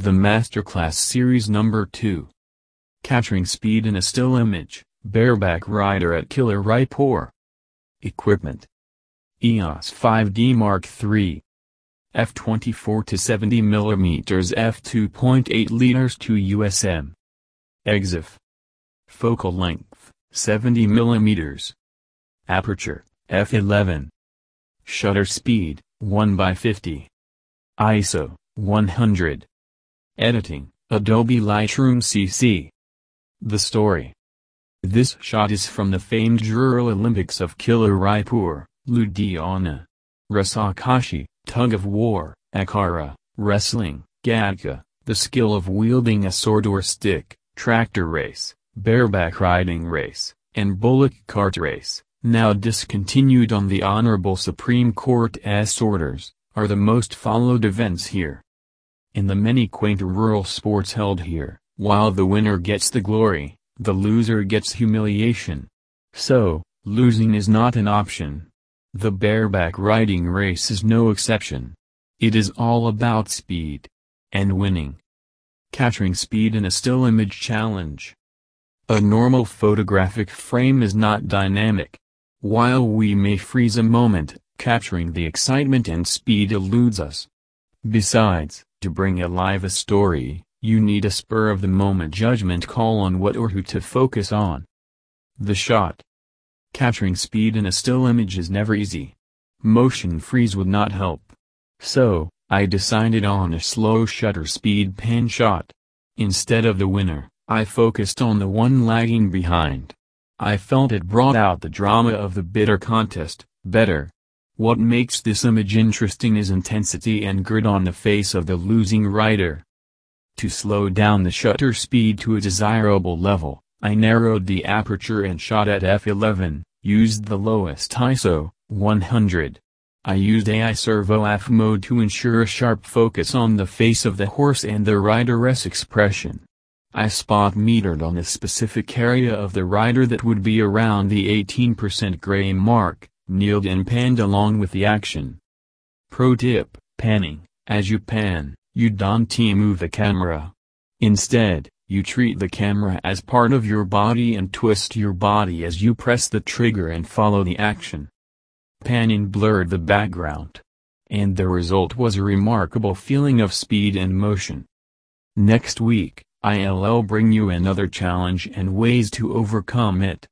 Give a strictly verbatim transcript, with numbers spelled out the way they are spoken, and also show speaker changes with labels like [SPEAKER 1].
[SPEAKER 1] The Masterclass Series Number two. Capturing Speed in a Still Image, Bareback Rider at Killer Raipur. Equipment: E O S five D Mark three. F twenty-four to seventy millimeters f two point eight liters to U S M. E X I F. Focal length, seventy millimeters. Aperture, f eleven. Shutter speed, one by fifty. I S O, one hundred. Editing, Adobe Lightroom C C. The story. This shot is from the famed Jural Olympics of Killer Raipur, Ludhiana. Rasakashi, tug of war, Akhara, wrestling, Gadka, the skill of wielding a sword or stick, tractor race, bareback riding race, and bullock cart race, now discontinued on the Honorable Supreme Court's orders, are the most followed events here. In the many quaint rural sports held here, while the winner gets the glory, the loser gets humiliation. So, losing is not an option. The bareback riding race is no exception. It is all about speed. And winning. Capturing speed in a still image challenge. A normal photographic frame is not dynamic. While we may freeze a moment, capturing the excitement and speed eludes us. Besides, to bring alive a story, you need a spur-of-the-moment judgment call on what or who to focus on. The shot. Capturing speed in a still image is never easy. Motion freeze would not help. So, I decided on a slow shutter speed pan shot. Instead of the winner, I focused on the one lagging behind. I felt it brought out the drama of the bitter contest, better. What makes this image interesting is intensity and grit on the face of the losing rider. To slow down the shutter speed to a desirable level, I narrowed the aperture and shot at f eleven, used the lowest I S O, one hundred. I used A I servo F mode to ensure a sharp focus on the face of the horse and the rider's expression. I spot metered on a specific area of the rider that would be around the eighteen percent gray mark, kneeled and panned along with the action. Pro tip: panning. As you pan, you don't move the camera. Instead, you treat the camera as part of your body and twist your body as you press the trigger and follow the action. Panning blurred the background. And the result was a remarkable feeling of speed and motion. Next week, I'll bring you another challenge and ways to overcome it.